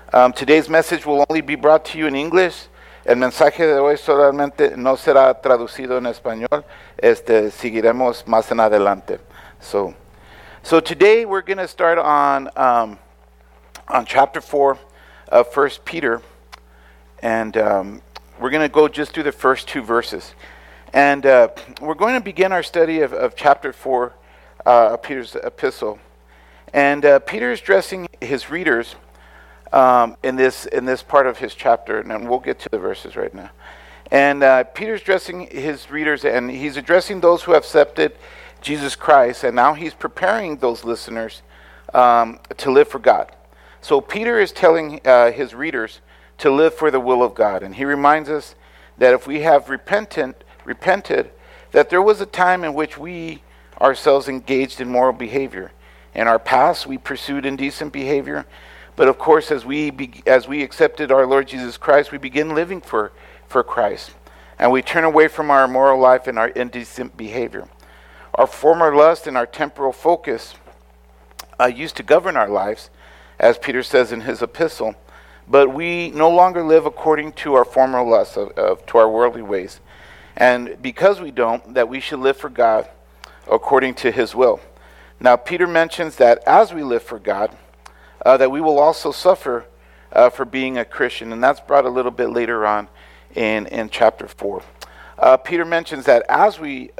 Today's message will only be brought to you in English. El mensaje de hoy solamente no será traducido en español. Seguiremos más en adelante. So today we're going to start on chapter 4 of 1 Peter, and we're going to go just through the first two verses. And we're going to begin our study of chapter 4 of Peter's epistle. And Peter is addressing his readers in this part of his chapter, and we'll get to the verses right now. And Peter's addressing his readers, and he's addressing those who have accepted Jesus Christ, and now he's preparing those listeners to live for God. So Peter is telling his readers to live for the will of God, and he reminds us that if we have repented, that there was a time in which we ourselves engaged in moral behavior. In our past, we pursued indecent behavior. But of course, as we accepted our Lord Jesus Christ, we begin living for Christ. And we turn away from our immoral life and our indecent behavior. Our former lust and our temporal focus used to govern our lives, as Peter says in his epistle. But we no longer live according to our former lusts, to our worldly ways. And because we don't, that we should live for God according to his will. Now, Peter mentions that as we live for God, that we will also suffer for being a Christian, and that's brought a little bit later on in chapter 4. Peter mentions that as we,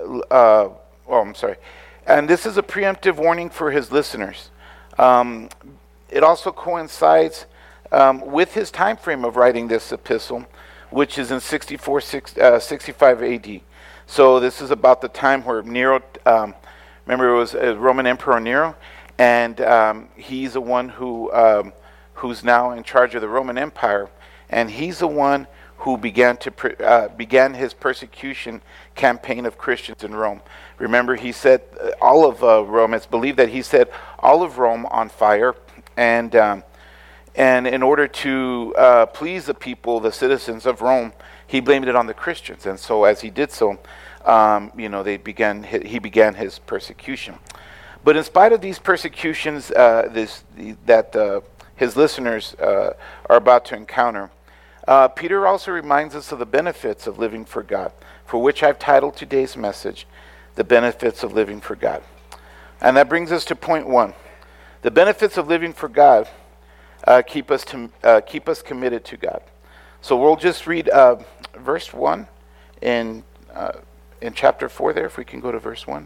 and this is a preemptive warning for his listeners. It also coincides with his time frame of writing this epistle, which is in 65 AD. So this is about the time where Nero, remember it was Roman Emperor Nero, and he's the one who's now in charge of the Roman Empire, and he's the one who began his persecution campaign of Christians in Rome. Remember, he set all of Rome. It's believed that he set all of Rome on fire, and in order to please the people, the citizens of Rome, he blamed it on the Christians. And so, as he did so, he began his persecution. But in spite of these persecutions that his listeners are about to encounter, Peter also reminds us of the benefits of living for God, for which I've titled today's message, The Benefits of Living for God. And that brings us to point 1. The benefits of living for God keep us committed to God. So we'll just read verse 1 in chapter 4 there, if we can go to verse 1.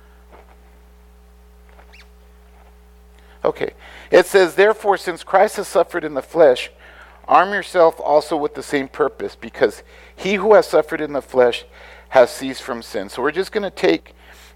Okay. It says, "Therefore, since Christ has suffered in the flesh, arm yourself also with the same purpose, because he who has suffered in the flesh has ceased from sin." So we're just going to take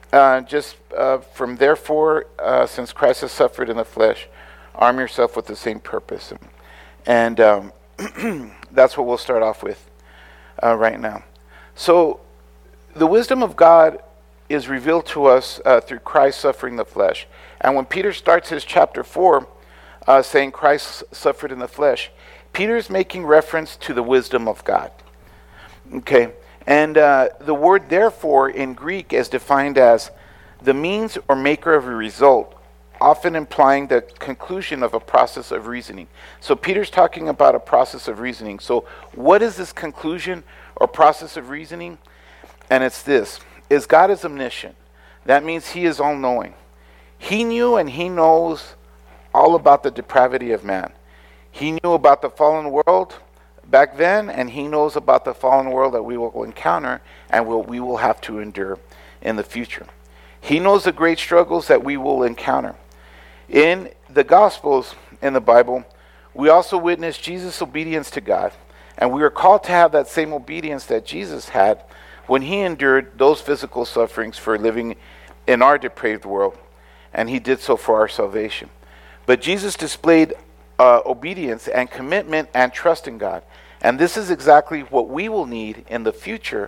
from therefore, since Christ has suffered in the flesh, arm yourself with the same purpose. And that's what we'll start off with right now. So the wisdom of God is revealed to us through Christ suffering the flesh. And when Peter starts his chapter 4 saying Christ suffered in the flesh, Peter's making reference to the wisdom of God. Okay, and the word therefore in Greek is defined as the means or maker of a result, often implying the conclusion of a process of reasoning. So Peter's talking about a process of reasoning. So what is this conclusion or process of reasoning? And it's this, is God is omniscient. That means he is all-knowing. He knew and he knows all about the depravity of man. He knew about the fallen world back then, and he knows about the fallen world that we will encounter and we will have to endure in the future. He knows the great struggles that we will encounter. In the Gospels, in the Bible, we also witness Jesus' obedience to God, and we are called to have that same obedience that Jesus had when he endured those physical sufferings for living in our depraved world, and he did so for our salvation. But Jesus displayed obedience and commitment and trust in God, and this is exactly what we will need in the future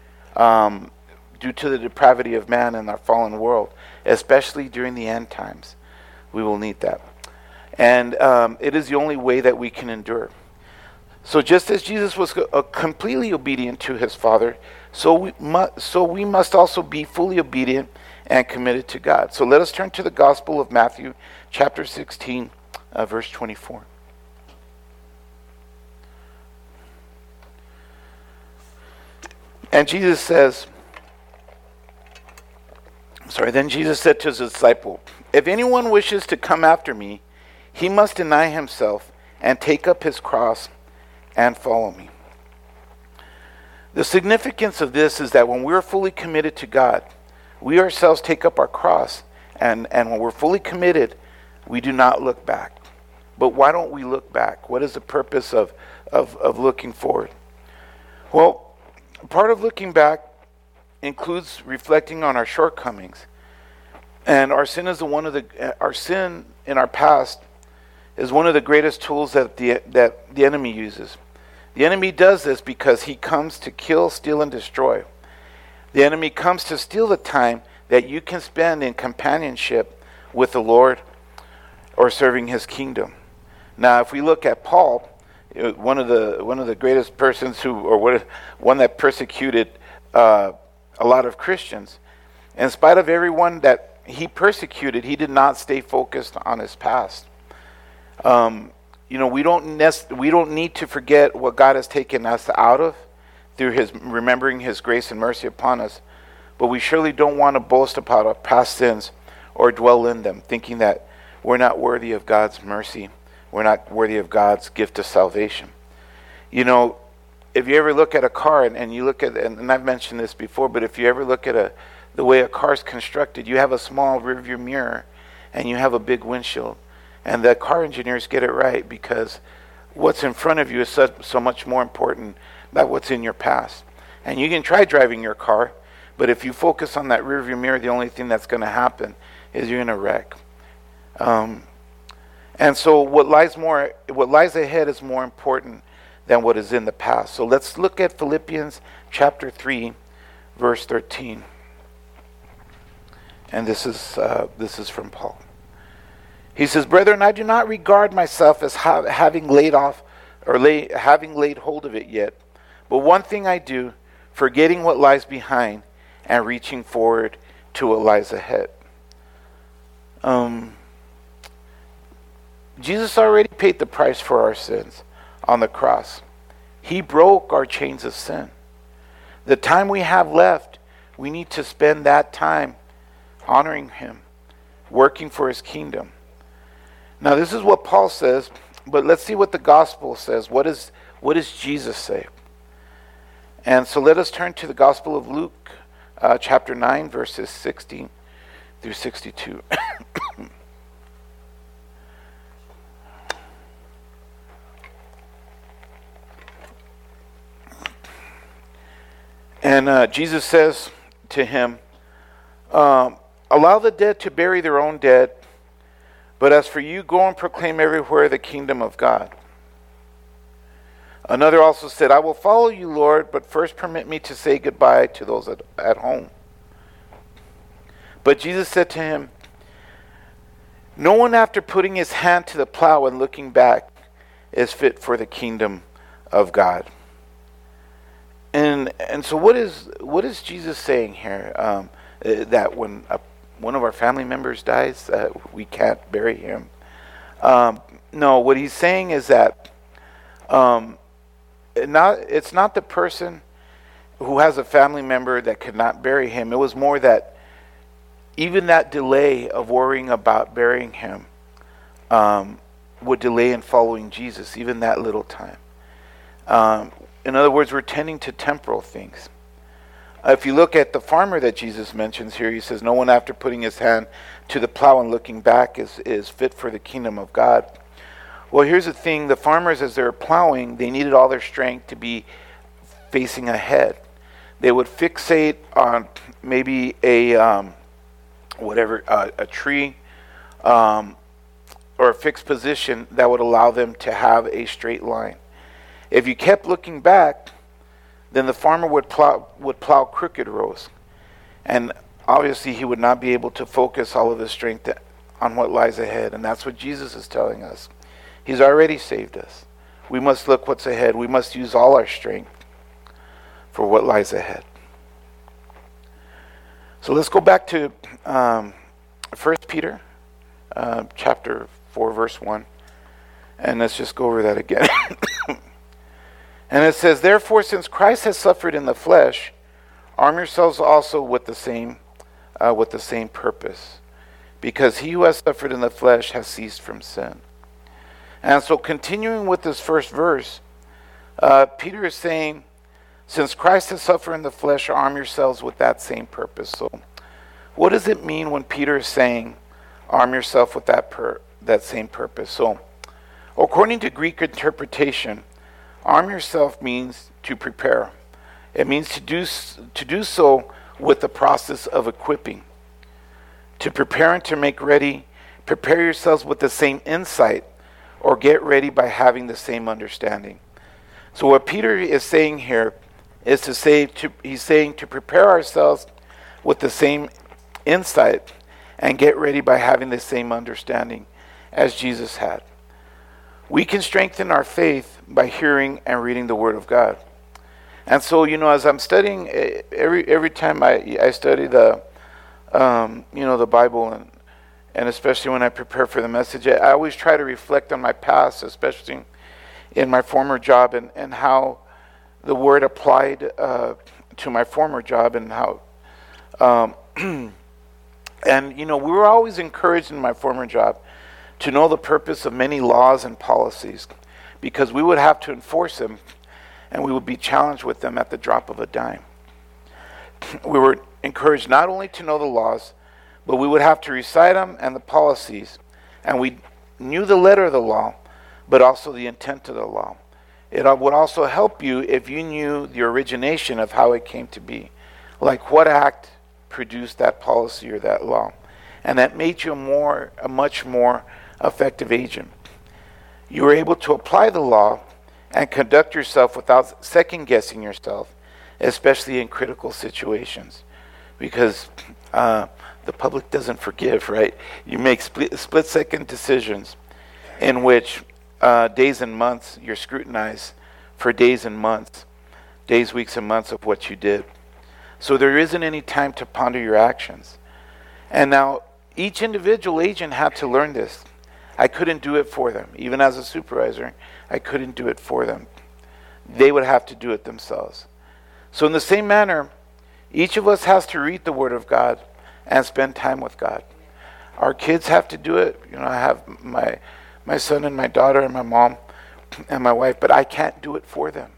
due to the depravity of man in our fallen world, especially during the end times. We will need that. And it is the only way that we can endure. So just as Jesus was completely obedient to his Father, so we must also be fully obedient and committed to God. So let us turn to the Gospel of Matthew, chapter 16, verse 24. And Jesus says, then Jesus said to his disciple, if anyone wishes to come after me, he must deny himself and take up his cross and follow me. The significance of this is that when we're fully committed to God, we ourselves take up our cross, and when we're fully committed, we do not look back. But why don't we look back? What is the purpose of looking forward? Well, part of looking back includes reflecting on our shortcomings. And our sin in our past is one of the greatest tools that the enemy uses. The enemy does this because he comes to kill, steal, and destroy. The enemy comes to steal the time that you can spend in companionship with the Lord or serving his kingdom. Now, if we look at Paul, one of the greatest persons one that persecuted a lot of Christians, in spite of everyone that he persecuted, he did not stay focused on his past. We don't need to forget what God has taken us out of through his remembering his grace and mercy upon us, but we surely don't want to boast about our past sins or dwell in them, thinking that we're not worthy of God's mercy. We're not worthy of God's gift of salvation. If you ever look at a car and you look at, and I've mentioned this before, but if you ever look at the way a car's constructed, you have a small rearview mirror and you have a big windshield. And the car engineers get it right because what's in front of you is so much more important than what's in your past. And you can try driving your car, but if you focus on that rearview mirror, the only thing that's going to happen is you're going to wreck. And so what lies ahead is more important than what is in the past. So let's look at Philippians chapter 3, verse 13. And this is from Paul. He says, "Brethren, I do not regard myself as having laid hold of it yet, but one thing I do, forgetting what lies behind and reaching forward to what lies ahead." Jesus already paid the price for our sins on the cross. He broke our chains of sin. The time we have left, we need to spend that time honoring him, working for his kingdom. Now, this is what Paul says, but let's see what the gospel says. What does Jesus say? And so let us turn to the Gospel of Luke, chapter 9, verses 16 through 62. And Jesus says to him, "Allow the dead to bury their own dead, but as for you, go and proclaim everywhere the kingdom of God." Another also said, "I will follow you, Lord, but first permit me to say goodbye to those at home." But Jesus said to him, "No one after putting his hand to the plow and looking back is fit for the kingdom of God." And so what is Jesus saying here? That when one of our family members dies, we can't bury him. No, what he's saying is that it's not the person who has a family member that could not bury him. It was more that even that delay of worrying about burying him would delay in following Jesus, even that little time. In other words, we're tending to temporal things. If you look at the farmer that Jesus mentions here, he says, "No one after putting his hand to the plow and looking back is fit for the kingdom of God." Well, here's the thing. The farmers, as they were plowing, they needed all their strength to be facing ahead. They would fixate on maybe a tree or a fixed position that would allow them to have a straight line. If you kept looking back, then the farmer would plow crooked rows. And obviously he would not be able to focus all of his strength on what lies ahead. And that's what Jesus is telling us. He's already saved us. We must look what's ahead. We must use all our strength for what lies ahead. So let's go back to 1 Peter chapter 4, verse 1. And let's just go over that again. And it says, "Therefore, since Christ has suffered in the flesh, arm yourselves also with the same purpose, because he who has suffered in the flesh has ceased from sin. And so continuing with this first verse, Peter is saying, since Christ has suffered in the flesh, arm yourselves with that same purpose. So what does it mean when Peter is saying, arm yourself with that same purpose? So according to Greek interpretation, arm yourself means to prepare. It means to do so with the process of equipping. To prepare and to make ready, prepare yourselves with the same insight, or get ready by having the same understanding. So what Peter is saying here is he's saying to prepare ourselves with the same insight and get ready by having the same understanding as Jesus had. We can strengthen our faith by hearing and reading the Word of God. And so, as I'm studying, every time I study the Bible, and especially when I prepare for the message, I always try to reflect on my past, especially in my former job, and how the Word applied to my former job, and how, we were always encouraged in my former job to know the purpose of many laws and policies, because we would have to enforce them, and we would be challenged with them at the drop of a dime. We were encouraged not only to know the laws, but we would have to recite them and the policies, and we knew the letter of the law, but also the intent of the law. It would also help you if you knew the origination of how it came to be, like what act produced that policy or that law, and that made you a much more effective agent. You were able to apply the law and conduct yourself without second-guessing yourself, especially in critical situations, because the public doesn't forgive, right? You make split-second decisions in which days and months, you're scrutinized for days, weeks, and months of what you did. So there isn't any time to ponder your actions. And now, each individual agent had to learn this. I couldn't do it for them. Even as a supervisor, I couldn't do it for them. They would have to do it themselves. So in the same manner, each of us has to read the Word of God and spend time with God. Our kids have to do it. I have my son and my daughter and my mom and my wife, but I can't do it for them.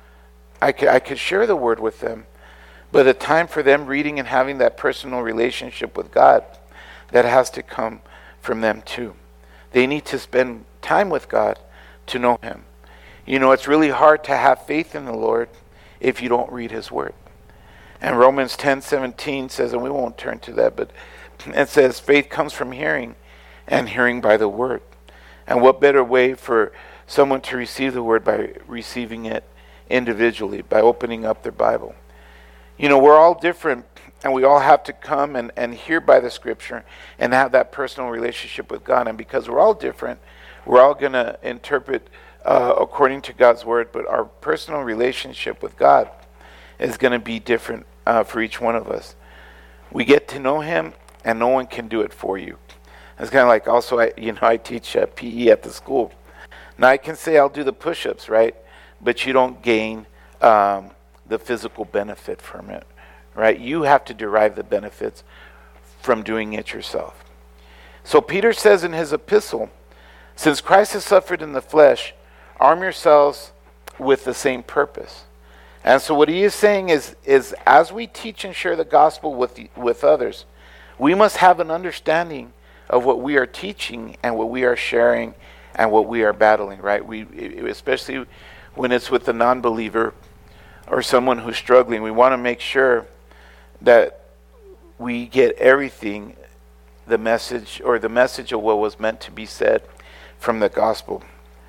I could share the Word with them, but the time for them reading and having that personal relationship with God, that has to come from them too. They need to spend time with God to know Him. It's really hard to have faith in the Lord if you don't read His Word. And Romans 10:17 says, and we won't turn to that, but it says, faith comes from hearing, and hearing by the Word. And what better way for someone to receive the Word by receiving it individually, by opening up their Bible. We're all different, and we all have to come and hear by the Scripture and have that personal relationship with God. And because we're all different, we're all going to interpret according to God's Word, but our personal relationship with God is going to be different for each one of us. We get to know Him, and no one can do it for you. It's kind of like also, I teach PE at the school. Now I can say I'll do the push-ups, right? But you don't gain the physical benefit from it, right? You have to derive the benefits from doing it yourself. So Peter says in his epistle, since Christ has suffered in the flesh, arm yourselves with the same purpose. And so what he is saying is as we teach and share the gospel with others, we must have an understanding of what we are teaching and what we are sharing and what we are battling, right? Especially when it's with a non-believer or someone who's struggling, we want to make sure that we get everything, the message of what was meant to be said from the gospel.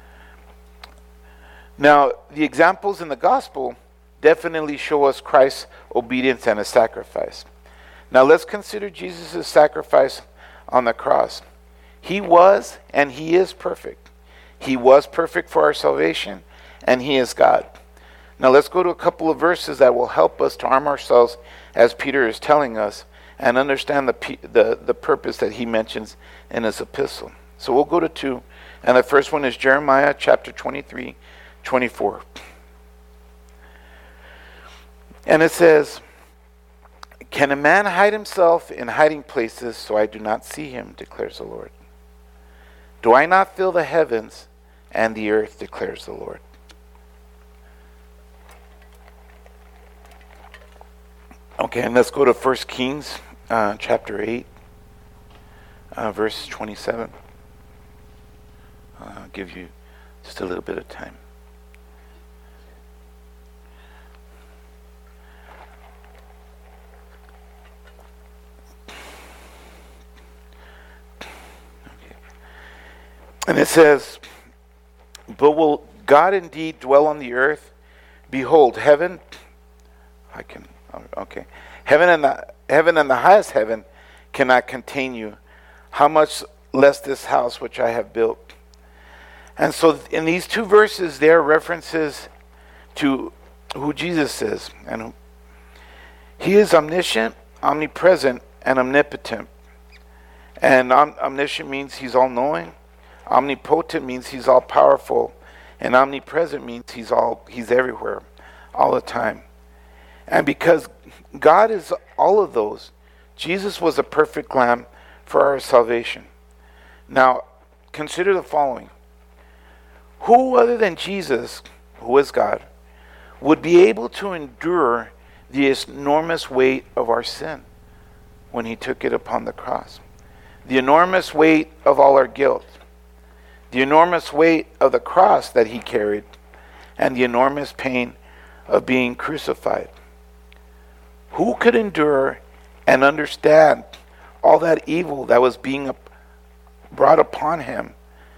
Now, the examples in the gospel definitely show us Christ's obedience and his sacrifice. Now let's consider Jesus' sacrifice on the cross. He was and he is perfect. He was perfect for our salvation, and he is God. Now let's go to a couple of verses that will help us to arm ourselves as Peter is telling us and understand the purpose that he mentions in his epistle. So we'll go to 2, and the first one is Jeremiah chapter 23:24. And it says, Can a man hide himself in hiding places so I do not see him, declares the Lord? Do I not fill the heavens and the earth, declares the Lord? Okay, and let's go to 1 Kings chapter 8, verse 27. I'll give you just a little bit of time. Okay. And it says, but will God indeed dwell on the earth? Behold, heaven and the highest heaven cannot contain you. How much less this house which I have built? And so in these two verses, there are references to who Jesus is. And he is omniscient, omnipresent, and omnipotent. And omniscient means he's all-knowing. Omnipotent means he's all-powerful. And omnipresent means he's everywhere, all the time. And because God is all of those, Jesus was a perfect lamb for our salvation. Now, consider the following. Who other than Jesus, who is God, would be able to endure the enormous weight of our sin when he took it upon the cross? The enormous weight of all our guilt. The enormous weight of the cross that he carried. And the enormous pain of being crucified. Who could endure and understand all that evil that was being brought upon him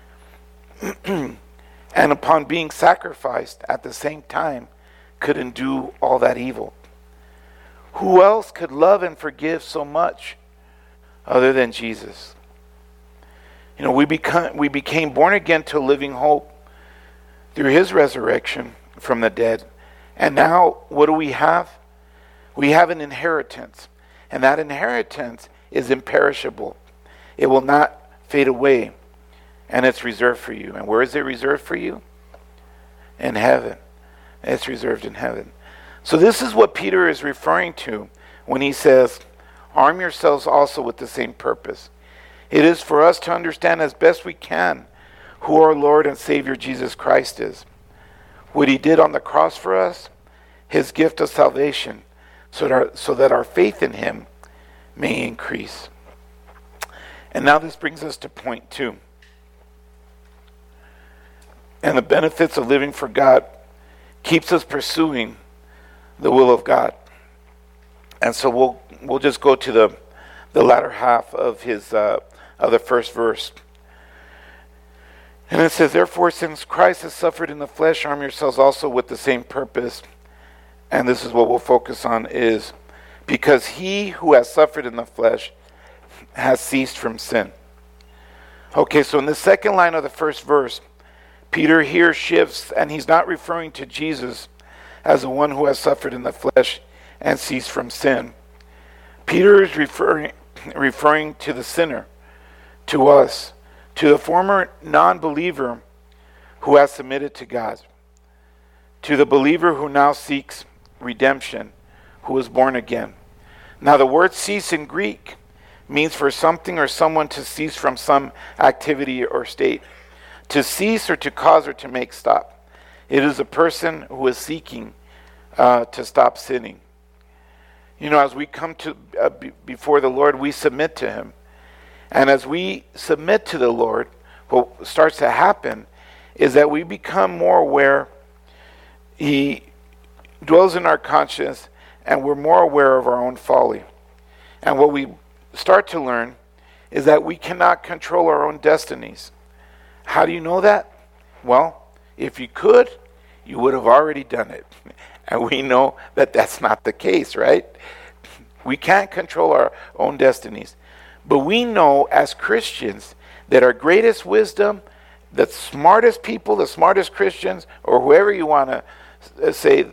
and upon being sacrificed at the same time could undo all that evil? Who else could love and forgive so much other than Jesus? You know, we became born again to a living hope through his resurrection from the dead. And now, what do we have? We have an inheritance. And that inheritance is imperishable. It will not fade away. And it's reserved for you. And where is it reserved for you? In heaven. It's reserved in heaven. So this is what Peter is referring to when he says, arm yourselves also with the same purpose. It is for us to understand as best we can who our Lord and Savior Jesus Christ is. What he did on the cross for us, his gift of salvation, so that our faith in him may increase. And now this brings us to point 2. And the benefits of living for God keeps us pursuing the will of God. And so we'll just go to the latter half of the first verse. And it says, therefore, since Christ has suffered in the flesh, arm yourselves also with the same purpose. And this is what we'll focus on, is because he who has suffered in the flesh has ceased from sin. Okay, so in the second line of the first verse, Peter here shifts, and he's not referring to Jesus as the one who has suffered in the flesh and ceased from sin. Peter is referring to the sinner, to us, to the former non-believer who has submitted to God, to the believer who now seeks redemption, who is born again. Now the word cease in Greek means for something or someone to cease from some activity or state. To cease or to cause or to make stop. It is a person who is seeking to stop sinning. You know, as we come to before the Lord, we submit to him. And as we submit to the Lord, what starts to happen is that we become more aware. He dwells in our conscience, and we're more aware of our own folly. And what we start to learn is that we cannot control our own destinies. How do you know that? Well, if you could, you would have already done it. And we know that that's not the case, right? We can't control our own destinies. But we know as Christians that our greatest wisdom, the smartest people, the smartest Christians, or whoever you want to say,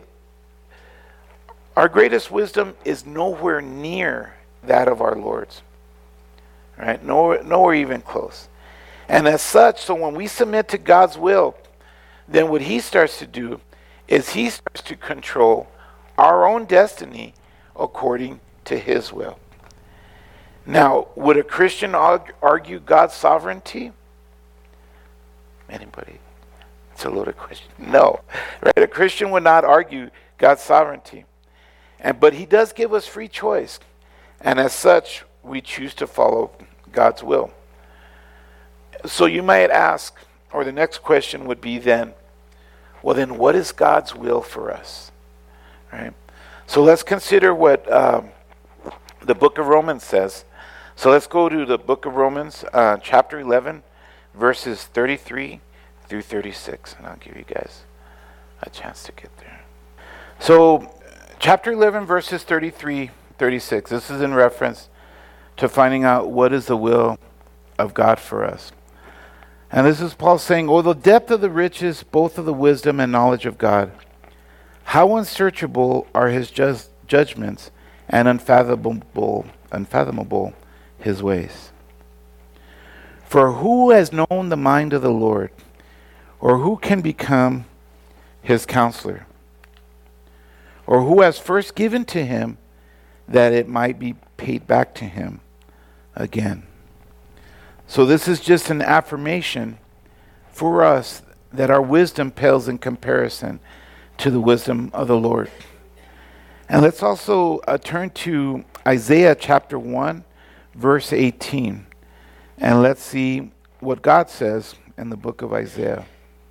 our greatest wisdom is nowhere near that of our Lord's. Right? Nowhere even close. And as such, so when we submit to God's will, then what he starts to do is he starts to control our own destiny according to his will. Now, would a Christian argue God's sovereignty? Anybody? It's a loaded question. No, right? A Christian would not argue God's sovereignty. But he does give us free choice. And as such, we choose to follow God's will. So you might ask, or the next question would be then, well then what is God's will for us? Right? So let's consider what the book of Romans says. So let's go to the book of Romans, chapter 11, verses 33 through 36. And I'll give you guys a chance to get there. So chapter 11, verses 33, 36. This is in reference to finding out what is the will of God for us. And this is Paul saying, "Oh, the depth of the riches, both of the wisdom and knowledge of God. How unsearchable are his judgments and unfathomable his ways. For who has known the mind of the Lord, or who can become his counselor? Or who has first given to him that it might be paid back to him again?" So this is just an affirmation for us that our wisdom pales in comparison to the wisdom of the Lord. And let's also turn to Isaiah chapter 1, verse 18. And let's see what God says in the book of Isaiah.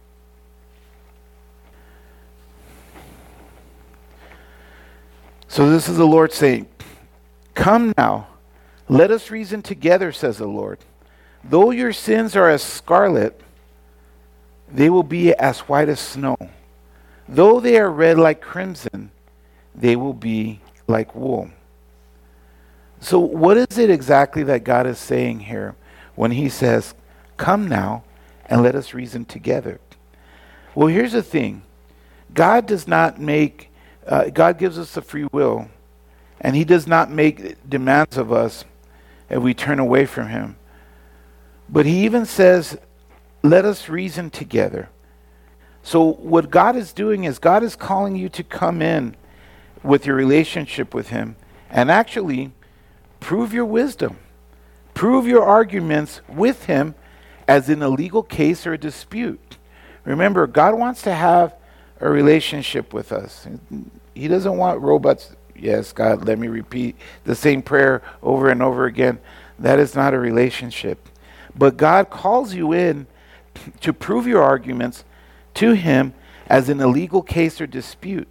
So this is the Lord saying, "Come now, let us reason together, says the Lord. Though your sins are as scarlet, they will be as white as snow. Though they are red like crimson, they will be like wool." So what is it exactly that God is saying here when he says, "Come now and let us reason together"? Well, here's the thing. God does not make, God gives us the free will, and he does not make demands of us if we turn away from him. But he even says, let us reason together. So what God is doing is God is calling you to come in with your relationship with him and actually prove your wisdom. Prove your arguments with him as in a legal case or a dispute. Remember, God wants to have a relationship with us. He doesn't want robots. Yes, God, let me repeat the same prayer over and over again. That is not a relationship. But God calls you in to prove your arguments to him as in a legal case or dispute.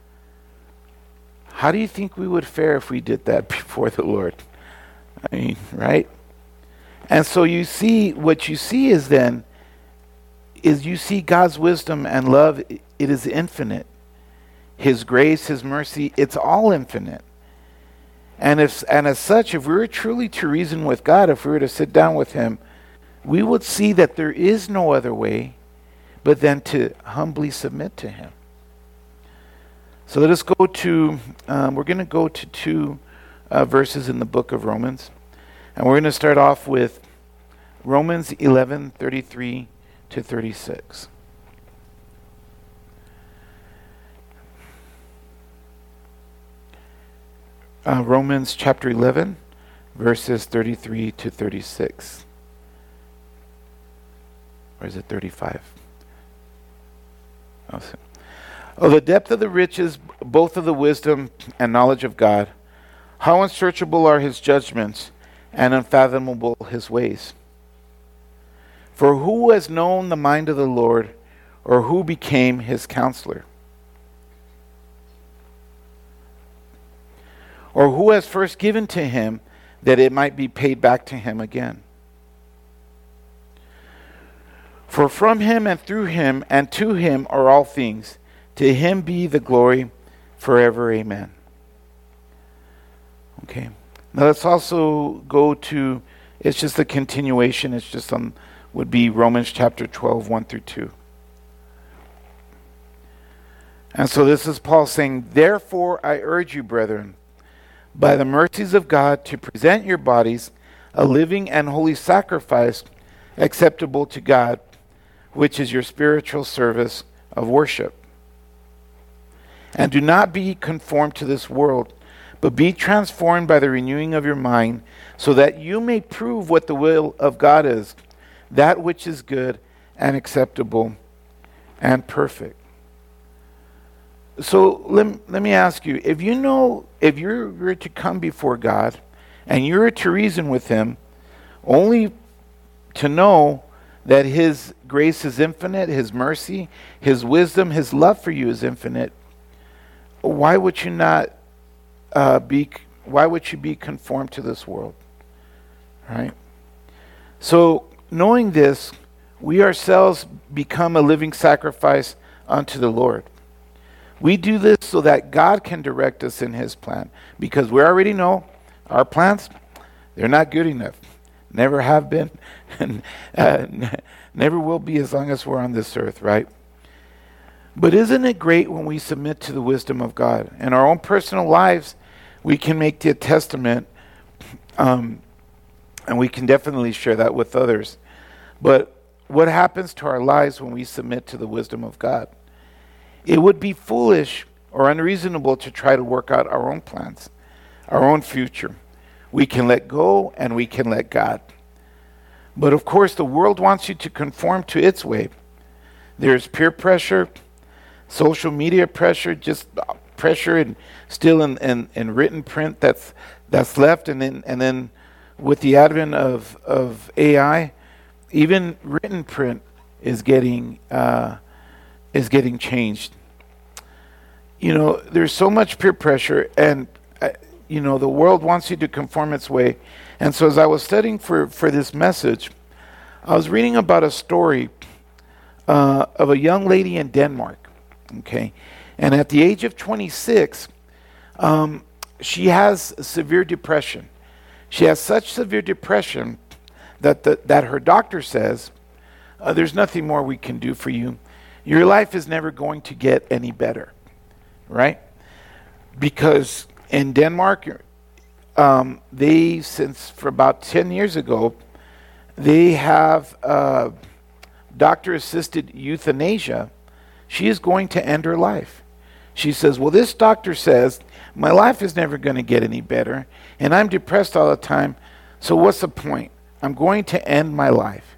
How do you think we would fare if we did that before the Lord? I mean, right? And so you see, what you see is then, is you see God's wisdom and love, it is infinite. His grace, his mercy, it's all infinite. And as such, if we were truly to reason with God, if we were to sit down with him, we would see that there is no other way but then to humbly submit to him. So let us go to, we're going to go to two verses in the book of Romans. And we're going to start off with Romans 11:33 to 36. Romans chapter 11, verses 33 to 36. Or is it 35? Oh, the depth of the riches, both of the wisdom and knowledge of God. How unsearchable are his judgments and unfathomable his ways. For who has known the mind of the Lord, or who became his counselor? Or who has first given to him that it might be paid back to him again? For from him and through him and to him are all things. To him be the glory forever. Amen. Okay. Now let's also go to, it's just a continuation. It's just would be Romans chapter 12, 1 through 2. And so this is Paul saying, "Therefore I urge you, brethren, by the mercies of God, to present your bodies a living and holy sacrifice acceptable to God, which is your spiritual service of worship. And do not be conformed to this world, but be transformed by the renewing of your mind, so that you may prove what the will of God is, that which is good and acceptable and perfect. So let me ask you, if you were to come before God and you were to reason with him, only to know that his grace is infinite, his mercy, his wisdom, his love for you is infinite, why would you not why would you be conformed to this world? Right? So knowing this, we ourselves become a living sacrifice unto the Lord. We do this so that God can direct us in his plan, because we already know our plans, they're not good enough. Never have been, and never will be as long as we're on this earth, right? But isn't it great when we submit to the wisdom of God? In our own personal lives, we can make the testament, and we can definitely share that with others. But what happens to our lives when we submit to the wisdom of God? It would be foolish or unreasonable to try to work out our own plans, our own future. We can let go and we can let God. But of course, the world wants you to conform to its way. There's peer pressure, social media pressure, just pressure and still in written print that's left, and then with the advent of AI, even written print is getting changed. There's so much peer pressure, and the world wants you to conform its way. And so as I was studying for this message, I was reading about a story of a young lady in Denmark. Okay, and at the age of 26, she has severe depression. She has such severe depression that her doctor says, there's nothing more we can do for you. Your life is never going to get any better, right? Because in Denmark, since for about 10 years ago, they have doctor-assisted euthanasia. She is going to end her life. She says, well, this doctor says my life is never going to get any better, and I'm depressed all the time, so what's the point? I'm going to end my life.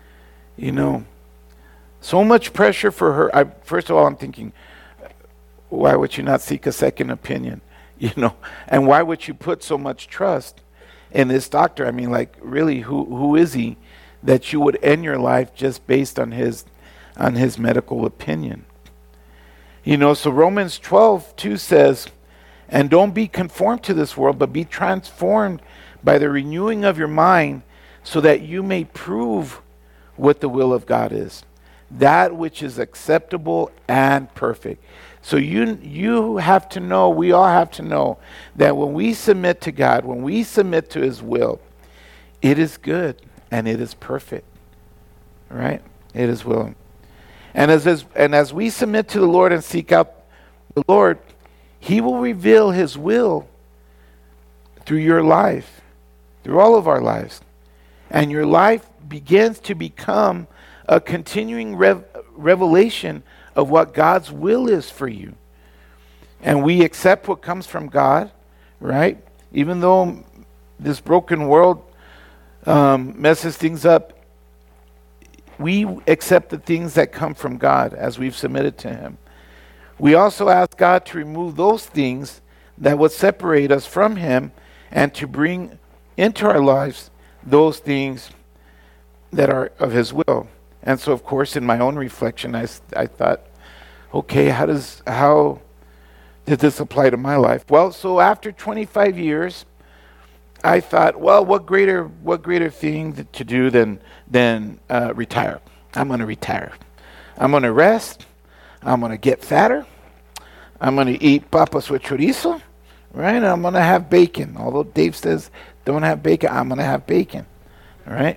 So much pressure for her. First of all, I'm thinking, why would you not seek a second opinion? And why would you put so much trust in this doctor? I mean, like, really, who is he that you would end your life just based on his medical opinion? So Romans 12:2 says, and don't be conformed to this world, but be transformed by the renewing of your mind, so that you may prove what the will of God is, that which is acceptable and perfect. So you have to know, we all have to know, that when we submit to God, when we submit to his will, it is good and it is perfect. Right? It is willing. And as we submit to the Lord and seek out the Lord, he will reveal his will through your life, through all of our lives. And your life begins to become a continuing revelation of what God's will is for you. And we accept what comes from God, right? Even though this broken world messes things up, we accept the things that come from God as we've submitted to him. We also ask God to remove those things that would separate us from him, and to bring into our lives those things that are of his will. And so, of course, in my own reflection, I thought, okay, how did this apply to my life? Well, so after 25 years, I thought, well, what greater thing to do than retire? I'm going to retire. I'm going to rest. I'm going to get fatter. I'm going to eat papas with chorizo, right? And I'm going to have bacon. Although Dave says don't have bacon, I'm going to have bacon, all right?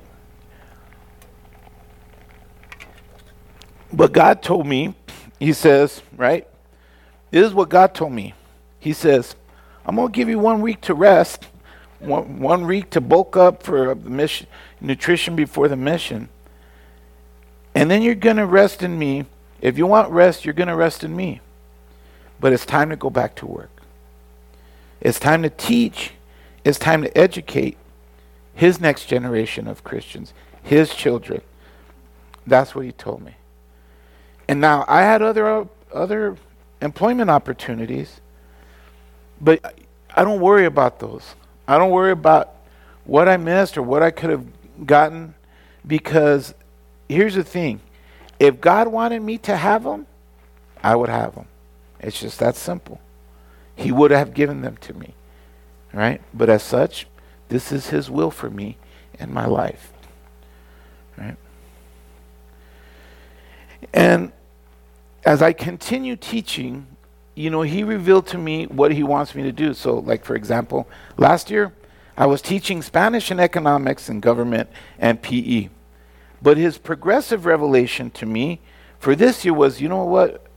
But God told me, he says, right? This is what God told me. He says, I'm going to give you 1 week to rest, one week to bulk up for the mission, nutrition before the mission. And then you're going to rest in me. If you want rest, you're going to rest in me. But it's time to go back to work. It's time to teach. It's time to educate his next generation of Christians, his children. That's what he told me. And now I had other employment opportunities, but I don't worry about those. I don't worry about what I missed or what I could have gotten, because here's the thing. If God wanted me to have them, I would have them. It's just that simple. He would have given them to me, right? But as such, this is his will for me and my life, right? And as I continue teaching, he revealed to me what he wants me to do. So, like, for example, last year, I was teaching Spanish and economics and government and PE. But his progressive revelation to me for this year was, you know what,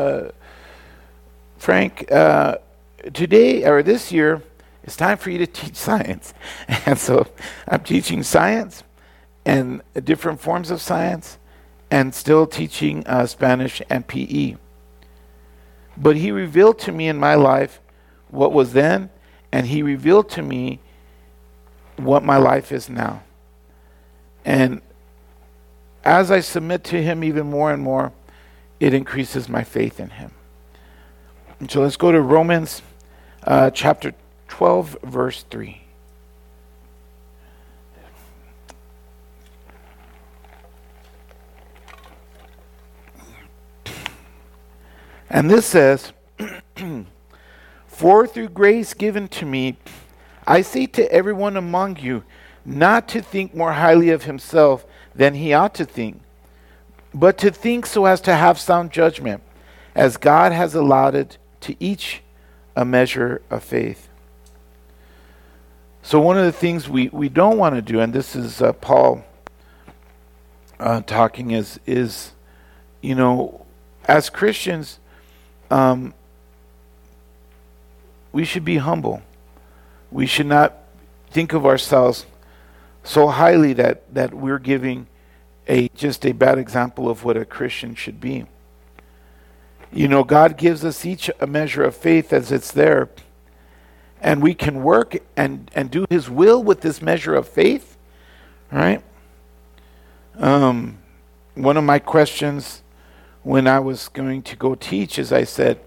Frank, today or this year, it's time for you to teach science. And so I'm teaching science and different forms of science and still teaching Spanish and PE. But he revealed to me in my life what was then, and he revealed to me what my life is now. And as I submit to him even more and more, it increases my faith in him. And so let's go to Romans chapter 12, verse 3. And this says, "For through grace given to me, I say to everyone among you, not to think more highly of himself than he ought to think, but to think so as to have sound judgment, as God has allotted to each a measure of faith." So one of the things we don't want to do, and this is Paul talking, is as Christians, we should be humble. We should not think of ourselves so highly that we're giving just a bad example of what a Christian should be. God gives us each a measure of faith as it's there, and we can work and do his will with this measure of faith, right? One of my questions when I was going to go teach is I said,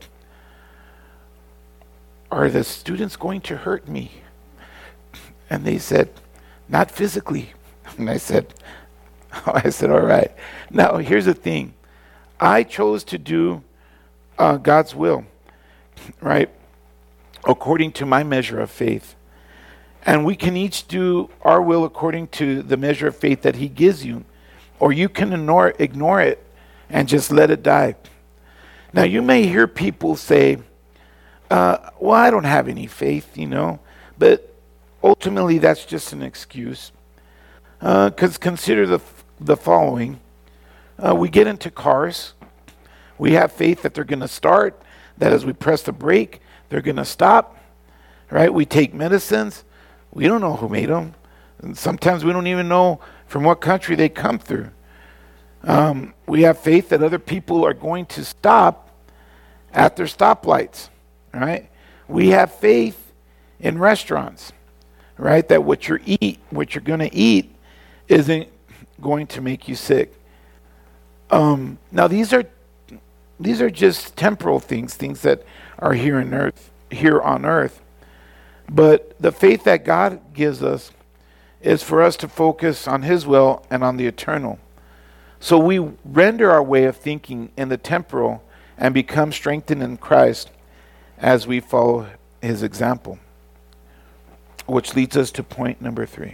"Are the students going to hurt me?" And they said, "Not physically." And I said, "All right." Now, here's the thing. I chose to do God's will, right? According to my measure of faith. And we can each do our will according to the measure of faith that he gives you. Or you can ignore it and just let it die. Now, you may hear people say, well, I don't have any faith, But ultimately, that's just an excuse. Because consider the following. We get into cars. We have faith that they're going to start, that as we press the brake, they're going to stop, right? We take medicines. We don't know who made them. And sometimes we don't even know from what country they come through. We have faith that other people are going to stop at their stoplights, right? We have faith in restaurants, right? That what you're going to eat isn't going to make you sick. Now these are just temporal things that are here on earth. But the faith that God gives us is for us to focus on his will and on the eternal. So we render our way of thinking in the temporal and become strengthened in Christ as we follow his example. Which leads us to point number 3.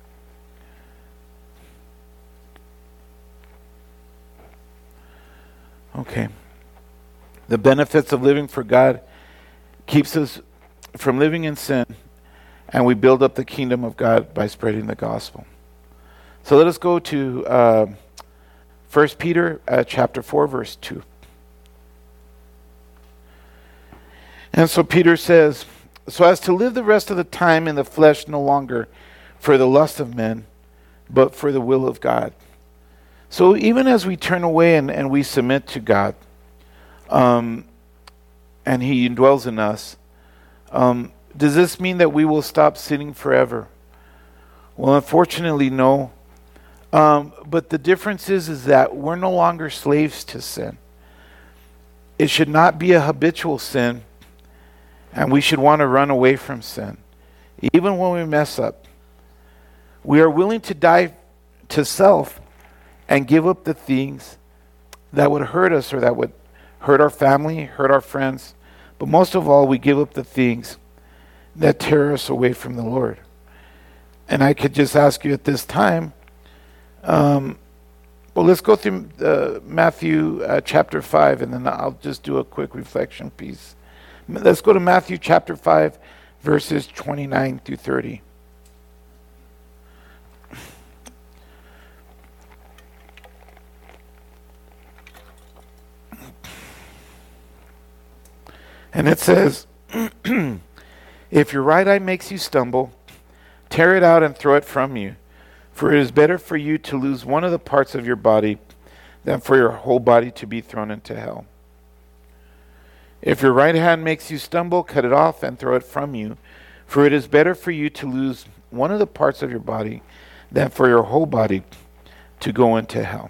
Okay. The benefits of living for God keeps us from living in sin, and we build up the kingdom of God by spreading the gospel. So let us go to 1 Peter chapter 4, verse 2. And so Peter says, "So as to live the rest of the time in the flesh no longer for the lust of men, but for the will of God." So even as we turn away and we submit to God, and he indwells in us, Does this mean that we will stop sinning forever? Well, unfortunately, no. But the difference is that we're no longer slaves to sin. It should not be a habitual sin, and we should want to run away from sin, even when we mess up. We are willing to die to self and give up the things that would hurt us or that would hurt our family, hurt our friends. But most of all, we give up the things that tear us away from the Lord. And I could just ask you at this time, well, let's go through Matthew chapter 5, and then I'll just do a quick reflection piece. Let's go to Matthew chapter 5, verses 29 through 30. And it says, if your right eye makes you stumble, tear it out and throw it from you. For it is better for you to lose one of the parts of your body than for your whole body to be thrown into hell. If your right hand makes you stumble, cut it off and throw it from you. For it is better for you to lose one of the parts of your body than for your whole body to go into hell.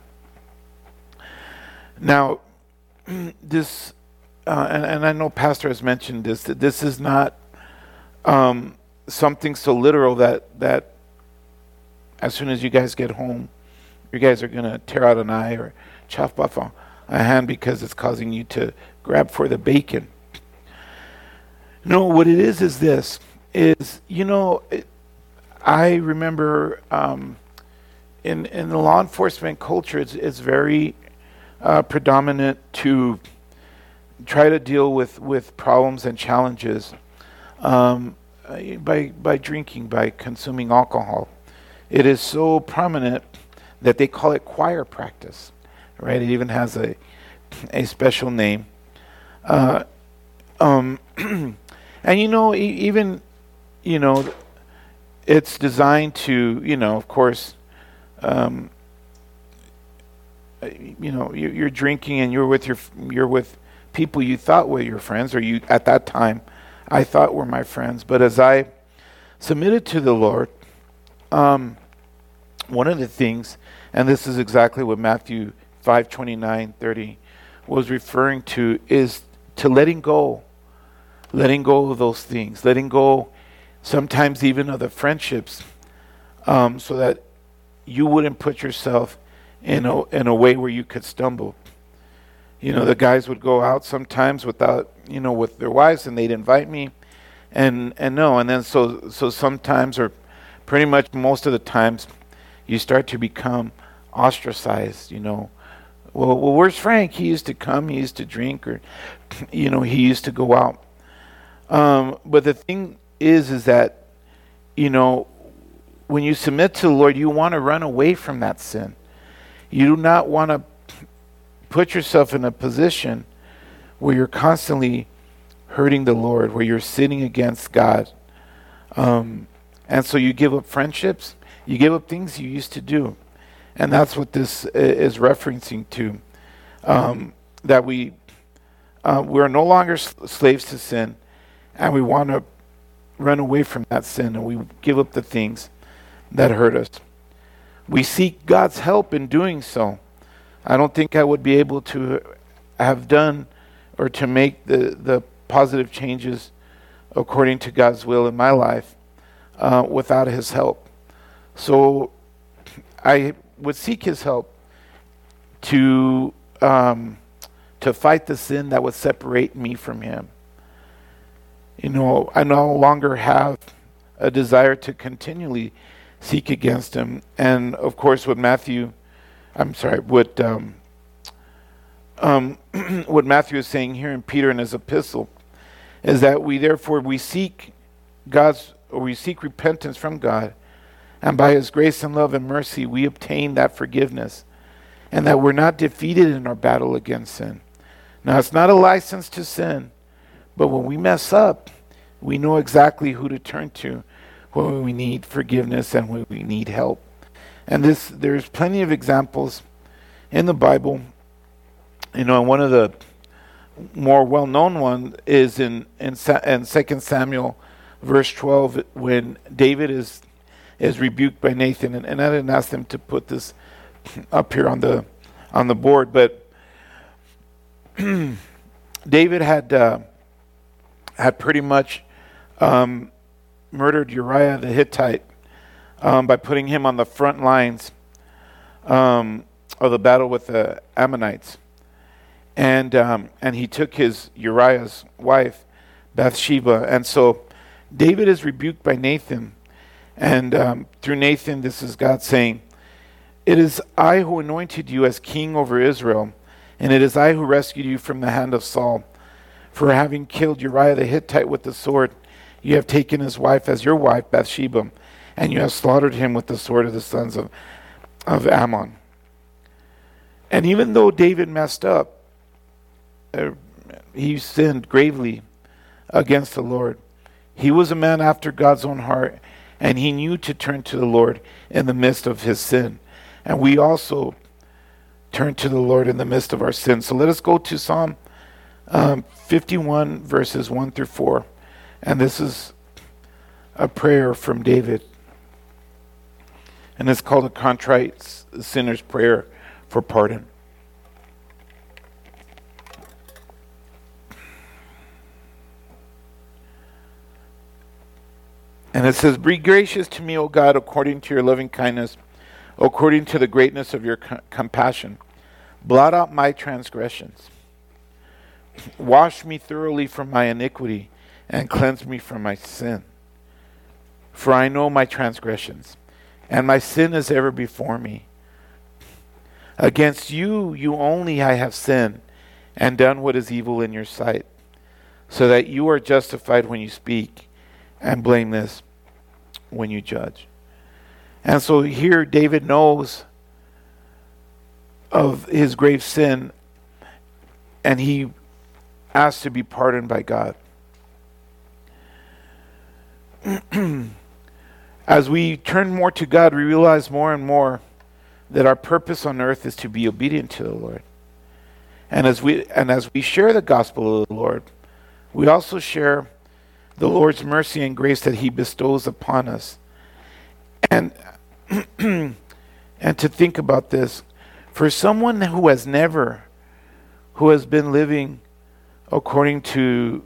Now, this, and I know Pastor has mentioned this, that this is not something so literal that as soon as you guys get home, you guys are going to tear out an eye or chop off a hand because it's causing you to grab for the bacon. No, what it is this, is, I remember in the law enforcement culture, it's very predominant to try to deal with problems and challenges by drinking, by consuming alcohol. It is so prominent that they call it choir practice, right? It even has a special name. And even it's designed to, of course, you're drinking and you're with people you thought were your friends, or you at that time I thought were my friends. But as I submitted to the Lord, one of the things, and this is exactly what Matthew 5:29-30 was referring to, is to letting go of those things, letting go sometimes even of the friendships, so that you wouldn't put yourself in a way where you could stumble. The guys would go out sometimes without, with their wives, and they'd invite me, and then so sometimes, or pretty much most of the times, you start to become ostracized. Well, where's Frank? He used to come, he used to drink, or he used to go out. But the thing is that when you submit to the Lord, you want to run away from that sin. You do not want to put yourself in a position where you're constantly hurting the Lord, where you're sinning against God. And so you give up friendships, you give up things you used to do. And that's what this is referencing to, that we're no longer slaves to sin, and we want to run away from that sin, and we give up the things that hurt us. We seek God's help in doing so. I don't think I would be able to have done or to make the positive changes according to God's will in my life without His help. So I would seek His help to fight the sin that would separate me from Him. I no longer have a desire to continually seek against Him. And of course, what Matthew is saying here in Peter in his epistle is that we seek repentance from God, and by His grace and love and mercy we obtain that forgiveness, and that we're not defeated in our battle against sin. Now, it's not a license to sin, but when we mess up, we know exactly who to turn to when we need forgiveness and when we need help. And there's plenty of examples in the Bible. And one of the more well-known ones is in 2 Samuel verse 12, when David is rebuked by Nathan, and I didn't ask them to put this up here on the board, but David had pretty much murdered Uriah the Hittite by putting him on the front lines of the battle with the Ammonites, and he took Uriah's wife Bathsheba, and so David is rebuked by Nathan, and through Nathan, this is God saying, "It is I who anointed you as king over Israel, and it is I who rescued you from the hand of Saul. For having killed Uriah the Hittite with the sword, you have taken his wife as your wife, Bathsheba, and you have slaughtered him with the sword of the sons of Ammon." And even though David messed up, he sinned gravely against the Lord. He was a man after God's own heart, and he knew to turn to the Lord in the midst of his sin. And we also turn to the Lord in the midst of our sin. So let us go to Psalm 51, verses 1 through 4. And this is a prayer from David. And it's called a contrite sinner's prayer for pardon. And it says, "Be gracious to me, O God, according to your loving kindness, according to the greatness of your compassion. Blot out my transgressions. Wash me thoroughly from my iniquity, and cleanse me from my sin. For I know my transgressions, and my sin is ever before me. Against you only I have sinned, and done what is evil in your sight, so that you are justified when you speak, and blameless when you judge." And so here David knows of his grave sin, and he asks to be pardoned by God. As we turn more to God, we realize more and more that our purpose on earth is to be obedient to the Lord. And as we share the gospel of the Lord, we also share the Lord's mercy and grace that he bestows upon us. And and to think about this, for someone who has been living according to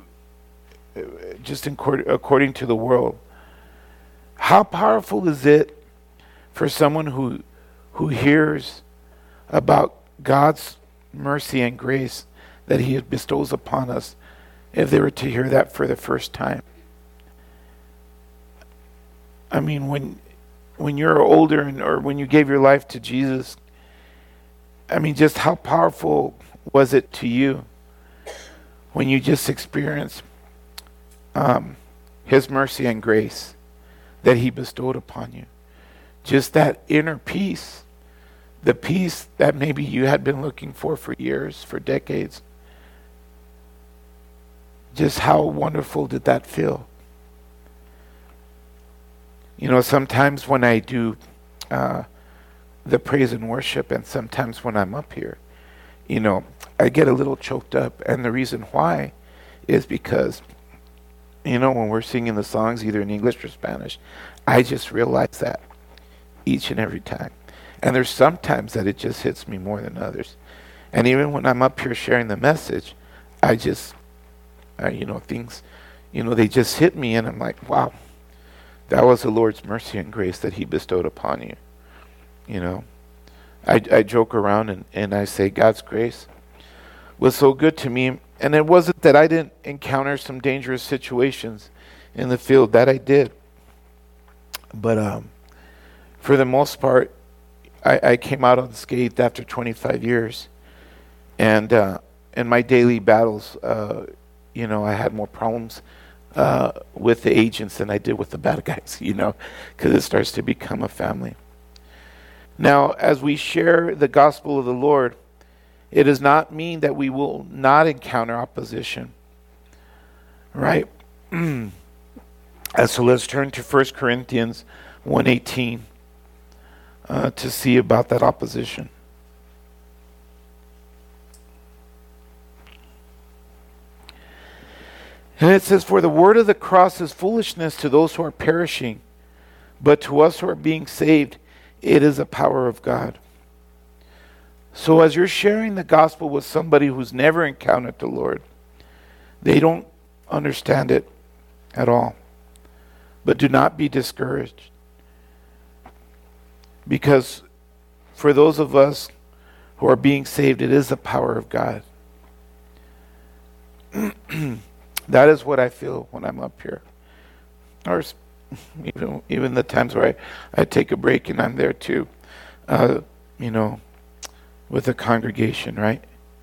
according to the world, how powerful is it for someone who hears about God's mercy and grace that he bestows upon us, if they were to hear that for the first time? I mean, when you're older or when you gave your life to Jesus, I mean, just how powerful was it to you when you just experienced his mercy and grace that he bestowed upon you? Just that inner peace, the peace that maybe you had been looking for years, for decades. Just how wonderful did that feel? You know, sometimes when I do the praise and worship, and sometimes when I'm up here, you know, I get a little choked up. And the reason why is because, you know, when we're singing the songs, either in English or Spanish, I just realize that each and every time. And there's sometimes that it just hits me more than others. And even when I'm up here sharing the message, I just, things, they just hit me, and I'm like, wow, that was the Lord's mercy and grace that he bestowed upon you. You know, I joke around and I say God's grace was so good to me. And it wasn't that I didn't encounter some dangerous situations in the field, that I did. But for the most part, I came out unscathed after 25 years. And in my daily battles, I had more problems with the agents than I did with the bad guys, because it starts to become a family. Now, as we share the gospel of the Lord, it does not mean that we will not encounter opposition, right? And so let's turn to 1 Corinthians 1:18 to see about that opposition. And it says, for the word of the cross is foolishness to those who are perishing, but to us who are being saved, it is the power of God. So as you're sharing the gospel with somebody who's never encountered the Lord, they don't understand it at all. But do not be discouraged. Because for those of us who are being saved, it is the power of God. That is what I feel when I'm up here. Or even the times where I take a break and I'm there too, with the congregation, right?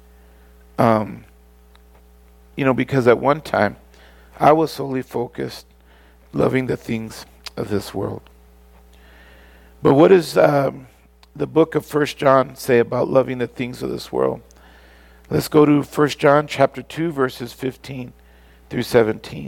Because at one time, I was solely focused, loving the things of this world. But what does the book of 1 John say about loving the things of this world? Let's go to 1 John chapter 2, verses 15 through 17.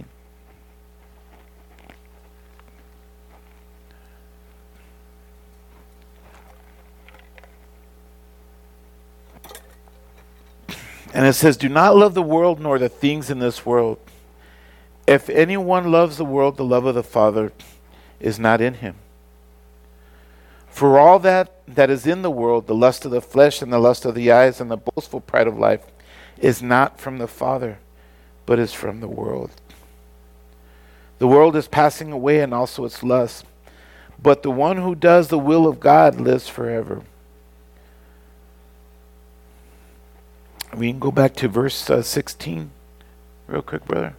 And it says, do not love the world nor the things in this world. If anyone loves the world, the love of the Father is not in him. For all that is in the world, the lust of the flesh and the lust of the eyes and the boastful pride of life, is not from the Father, but is from the world. The world is passing away and also its lust, but the one who does the will of God lives forever. We can go back to verse 16 real quick, brother.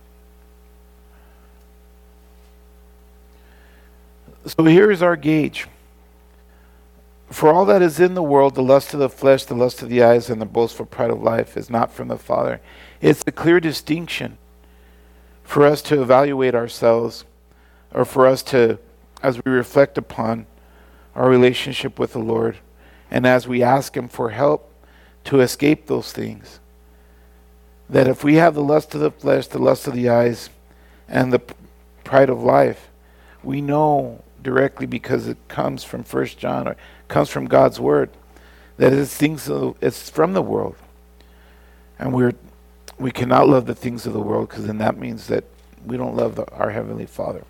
So here is our gauge. For all that is in the world, the lust of the flesh, the lust of the eyes, and the boastful pride of life is not from the Father. It's a clear distinction for us to evaluate ourselves, or for us to, as we reflect upon our relationship with the Lord, and as we ask Him for help to escape those things, that if we have the lust of the flesh, the lust of the eyes, and the pride of life, we know directly, because it comes from 1 John, or comes from God's Word, that it's from the world. And we cannot love the things of the world, because then that means that we don't love our Heavenly Father.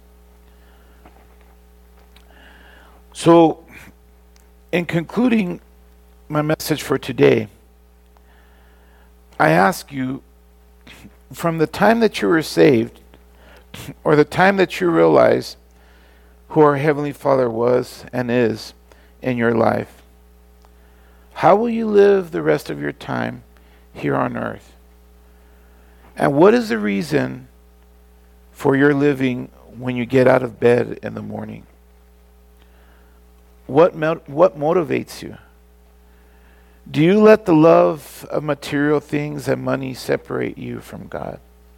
So, in concluding my message for today, I ask you, from the time that you were saved, or the time that you realize who our Heavenly Father was and is in your life, how will you live the rest of your time here on earth? And what is the reason for your living when you get out of bed in the morning? What motivates you? Do you let the love of material things and money separate you from God?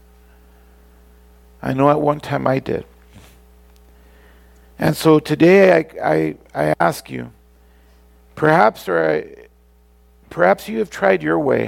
I know at one time I did. And so today I ask you, perhaps you have tried your way,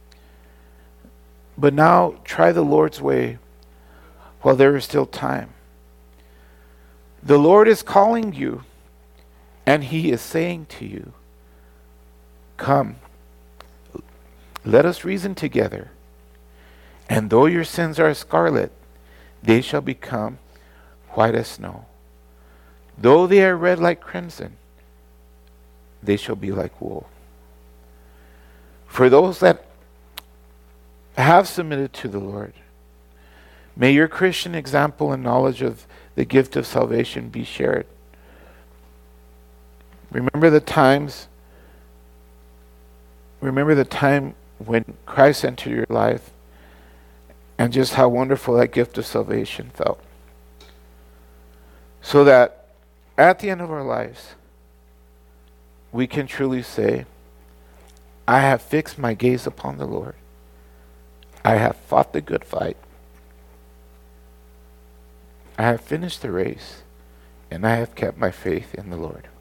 but now try the Lord's way while there is still time. The Lord is calling you, and He is saying to you, come, let us reason together. And though your sins are scarlet, they shall become white as snow. Though they are red like crimson, they shall be like wool. For those that have submitted to the Lord, may your Christian example and knowledge of the gift of salvation be shared. Remember the time when Christ entered your life, and just how wonderful that gift of salvation felt. So that at the end of our lives, we can truly say, I have fixed my gaze upon the Lord. I have fought the good fight. I have finished the race, and I have kept my faith in the Lord.